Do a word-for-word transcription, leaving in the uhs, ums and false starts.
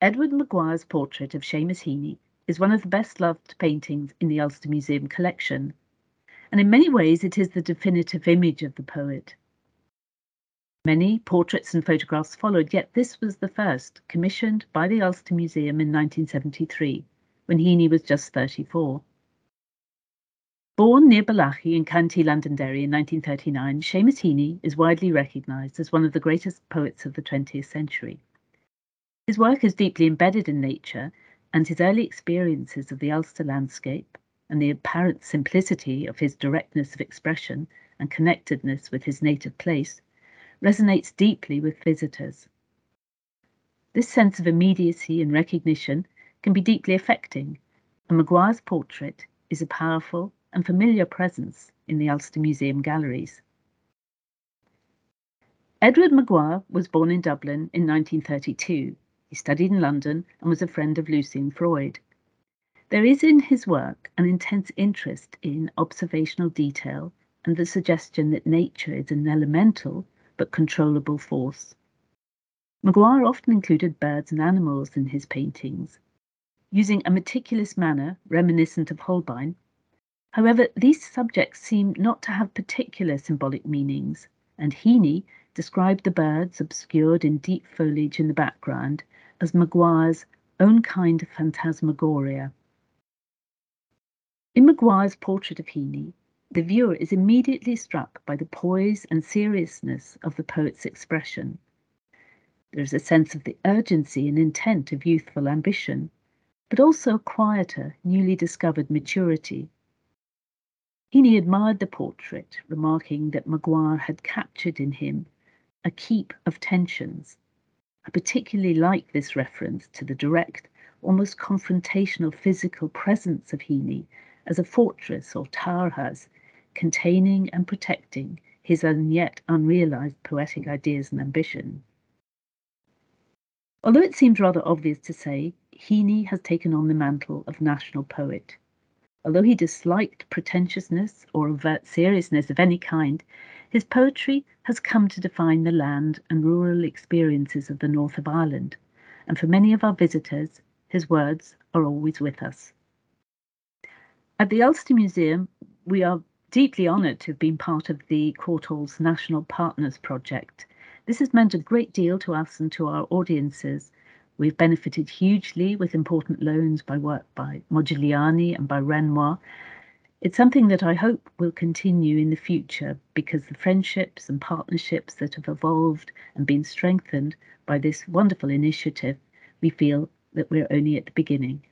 Edward Maguire's portrait of Seamus Heaney is one of the best-loved paintings in the Ulster Museum collection, and in many ways it is the definitive image of the poet. Many portraits and photographs followed, yet this was the first, commissioned by the Ulster Museum in nineteen seventy-three, when Heaney was just thirty-four. Born near Balachi in County Londonderry in nineteen thirty-nine, Seamus Heaney is widely recognised as one of the greatest poets of the twentieth century. His work is deeply embedded in nature, and his early experiences of the Ulster landscape and the apparent simplicity of his directness of expression and connectedness with his native place resonates deeply with visitors. This sense of immediacy and recognition can be deeply affecting, and Maguire's portrait is a powerful and familiar presence in the Ulster Museum galleries. Edward Maguire was born in Dublin in nineteen thirty-two. He studied in London and was a friend of Lucian Freud. There is in his work an intense interest in observational detail and the suggestion that nature is an elemental but controllable force. Maguire often included birds and animals in his paintings, using a meticulous manner reminiscent of Holbein. However, these subjects seem not to have particular symbolic meanings, and Heaney described the birds obscured in deep foliage in the background as Maguire's own kind of phantasmagoria. In Maguire's portrait of Heaney, the viewer is immediately struck by the poise and seriousness of the poet's expression. There is a sense of the urgency and intent of youthful ambition, but also a quieter, newly discovered maturity. Heaney admired the portrait, remarking that Maguire had captured in him a keep of tensions. I particularly like this reference to the direct, almost confrontational physical presence of Heaney as a fortress or tower house, containing and protecting his as yet unrealised poetic ideas and ambition. Although it seems rather obvious to say, Heaney has taken on the mantle of national poet. Although he disliked pretentiousness or overt seriousness of any kind, his poetry has come to define the land and rural experiences of the north of Ireland, and for many of our visitors, his words are always with us. At the Ulster Museum, we are deeply honoured to have been part of the Courtaulds National Partners Project. This has meant a great deal to us and to our audiences. We've benefited hugely with important loans by work by Modigliani and by Renoir. It's something that I hope will continue in the future, because the friendships and partnerships that have evolved and been strengthened by this wonderful initiative, we feel that we're only at the beginning.